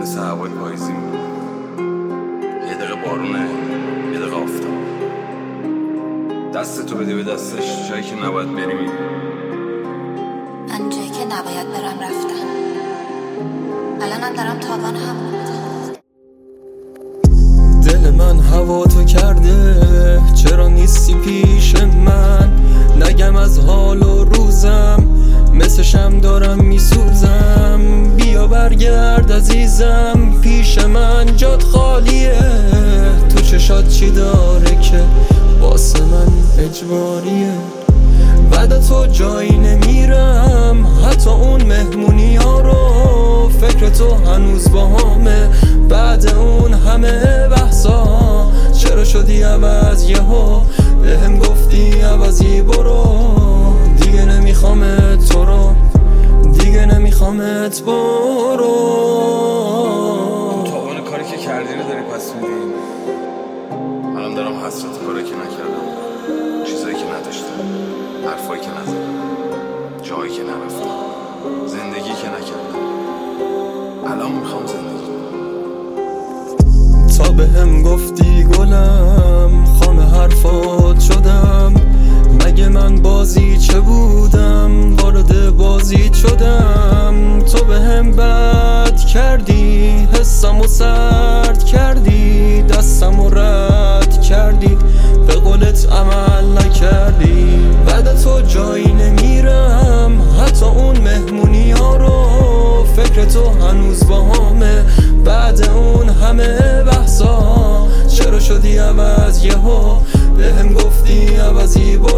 مثل هوای پاییزی میمونه. یه دقیقه بارونه، یه دقیقه آفتاب. دست تو بده به دستش، جایی که نباید بری میری. من جایی که نباید برم رفتم. الانم دارم تاوان همون میدم. دل من هوا تو کرده، چرا نیستی پیش من؟ نگم از حال و روزم، مثل شم دارم میسوزم. بیا برگرد عزیزم، پیش من جات خالیه. تو چشات چی داره که واسه من اجباریه؟ بعد تو جایی نمیرم، حتی اون مهمونی ها رو. فکر تو هنوز با همه، بعد اون همه بحثا. چرا شدی عوض یهو؟ بهم گفتی عوضی برو. دیگه نمیخوامت تو رو، دیگه نمیخوامت برو. تاوان کاری که کردی رو داری پس میدی. الان دارم حسرت کاری که نکردم، چیزایی که نداشتم، حرفایی که نزدم، جایی که نرفتم، زندگی که نکردم. الان میخوام زندگی. تا بهم گفتی گلم، خام حرفات شدم. مگه من بازی چه بودم؟ وارد بازی شدم. تو بهم بد کردی، حسمو سرد کردی، دستمو رد کردی، به قولت عمل نکردی. بعد تو جایی نمیرم، حتی اون مهمونی ها رو. فکر تو هنوز با همه، بعد اون همه بحثا. چرا شدی عوض یهو؟ بهم گفتی عوضی برو.